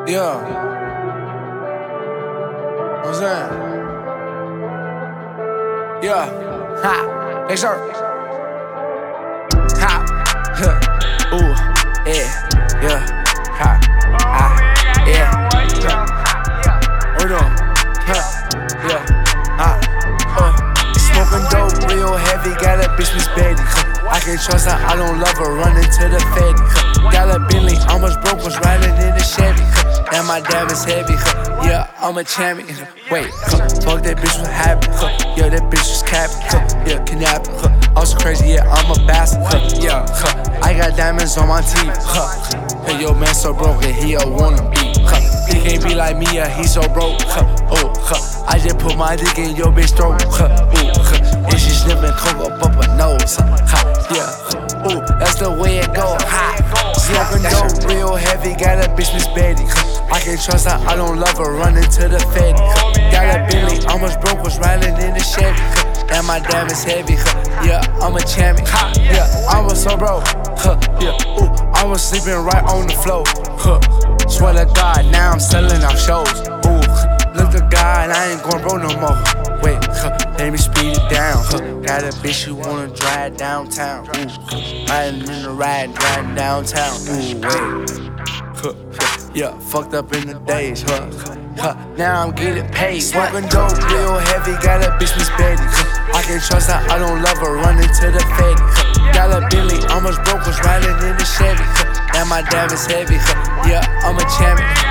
Yeah. Know what I'm saying? Yeah. Ha. Yes, sir. Ha. Huh. Ooh. Yeah. Yeah. Ha. Ah. Yeah. What we doing? Huh. Yeah. Ha. Smoking dope real heavy. Got a bitch Miss Betty. I can't trust her, I don't love her, running to the Fetty. Got a Bentley, almost broke, was riding in a Chevy. And my dad was heavy, yeah, I'm a champion. Wait, fuck that bitch was happy, yeah, that bitch was capping, yeah, kidnapping, also crazy, yeah, I'm a bastard, yeah, I got diamonds on my teeth, hey, yo, man so broke, yeah, he don't wanna be, he can't be like me, yeah, he so broke, I just put my dick in your bitch throat, and she sniffing coke up her nose, yeah, ooh, that's the way it go, smoking dope real heavy, got a bitch Miss Betty, I can't trust her, I don't love her, running to the Fetty, got a Bentley, almost broke, was riding in a Chevy, and my dad is heavy, yeah, I'm a champion, yeah, I was so broke, yeah, ooh, I was sleeping right on the floor, swear to God, now I'm selling out shows, ooh, look to God, I ain't going broke no more. Wait, let me speed it down. Got a bitch who wanna drive downtown. Ooh, riding in the ride, driving downtown. Ooh, wait, yeah, fucked up in the days. Now I'm getting paid. Smoking dope real heavy. Got a bitch Miss Betty. I can't trust her, I don't love her. Running to the Fetty. Got a Bentley, almost broke, was riding in a Chevy. And my dad is heavy. Yeah, I'm a champion.